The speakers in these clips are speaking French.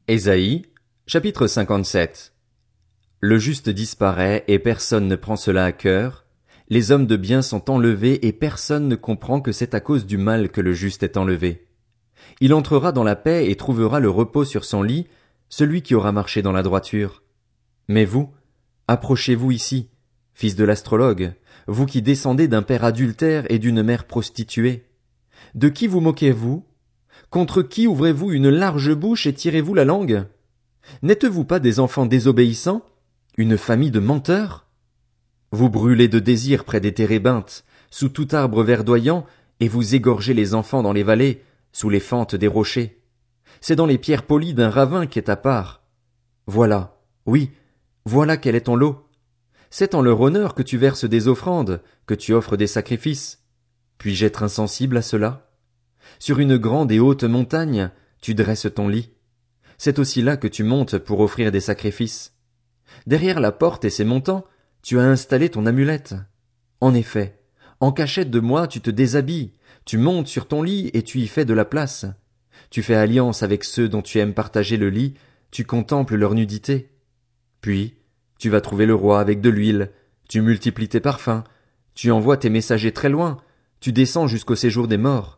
Ésaïe, chapitre 57. Le juste disparaît et personne ne prend cela à cœur. Les hommes de bien sont enlevés et personne ne comprend que c'est à cause du mal que le juste est enlevé. Il entrera dans la paix et trouvera le repos sur son lit, celui qui aura marché dans la droiture. Mais vous, approchez-vous ici, fils de l'astrologue, vous qui descendez d'un père adultère et d'une mère prostituée. De qui vous moquez-vous? Contre qui ouvrez-vous une large bouche et tirez-vous la langue? N'êtes-vous pas des enfants désobéissants, une famille de menteurs? Vous brûlez de désir près des térébinthes, sous tout arbre verdoyant, et vous égorgez les enfants dans les vallées, sous les fentes des rochers. C'est dans les pierres polies d'un ravin qu'est ta part. Voilà, oui, voilà quel est ton lot. C'est en leur honneur que tu verses des offrandes, que tu offres des sacrifices. Puis-je être insensible à cela? Sur une grande et haute montagne, tu dresses ton lit. C'est aussi là que tu montes pour offrir des sacrifices. Derrière la porte et ses montants, tu as installé ton amulette. En effet, en cachette de moi tu te déshabilles, tu montes sur ton lit et tu y fais de la place. Tu fais alliance avec ceux dont tu aimes partager le lit, tu contemples leur nudité. Puis, tu vas trouver le roi avec de l'huile, tu multiplies tes parfums, tu envoies tes messagers très loin, tu descends jusqu'au séjour des morts.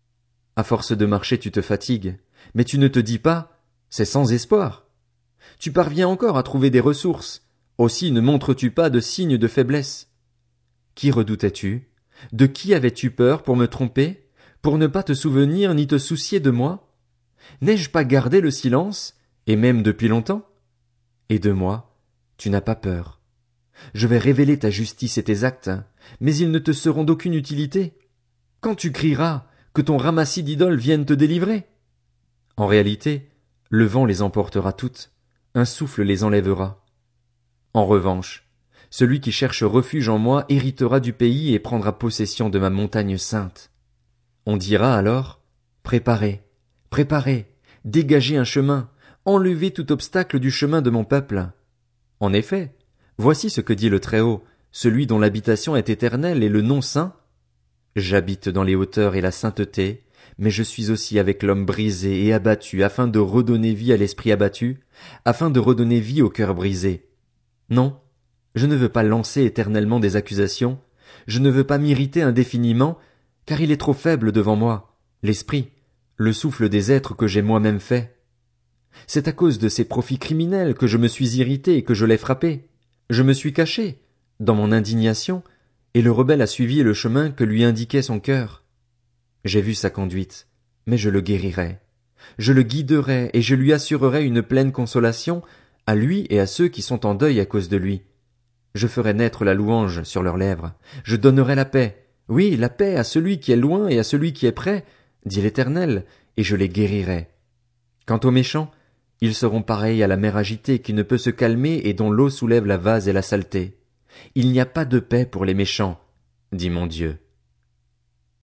À force de marcher tu te fatigues, mais tu ne te dis pas, c'est sans espoir. Tu parviens encore à trouver des ressources, aussi ne montres-tu pas de signes de faiblesse. Qui redoutais-tu? De qui avais-tu peur pour me tromper, pour ne pas te souvenir ni te soucier de moi? N'ai-je pas gardé le silence, et même depuis longtemps? Et de moi, tu n'as pas peur. Je vais révéler ta justice et tes actes, mais ils ne te seront d'aucune utilité. Quand tu crieras, que ton ramassis d'idoles vienne te délivrer. En réalité, le vent les emportera toutes, un souffle les enlèvera. En revanche, celui qui cherche refuge en moi héritera du pays et prendra possession de ma montagne sainte. On dira alors, préparez, préparez, dégagez un chemin, enlevez tout obstacle du chemin de mon peuple. En effet, voici ce que dit le Très-Haut, celui dont l'habitation est éternelle et le nom saint. J'habite dans les hauteurs et la sainteté, mais je suis aussi avec l'homme brisé et abattu, afin de redonner vie à l'esprit abattu, afin de redonner vie au cœur brisé. Non, je ne veux pas lancer éternellement des accusations, je ne veux pas m'irriter indéfiniment, car il est trop faible devant moi, l'esprit, le souffle des êtres que j'ai moi-même fait. C'est à cause de ces profits criminels que je me suis irrité et que je l'ai frappé. Je me suis caché, dans mon indignation, et le rebelle a suivi le chemin que lui indiquait son cœur. J'ai vu sa conduite, mais je le guérirai. Je le guiderai et je lui assurerai une pleine consolation, à lui et à ceux qui sont en deuil à cause de lui. Je ferai naître la louange sur leurs lèvres. Je donnerai la paix. Oui, la paix à celui qui est loin et à celui qui est près, dit l'Éternel, et je les guérirai. Quant aux méchants, ils seront pareils à la mer agitée qui ne peut se calmer et dont l'eau soulève la vase et la saleté. Il n'y a pas de paix pour les méchants, dit mon Dieu.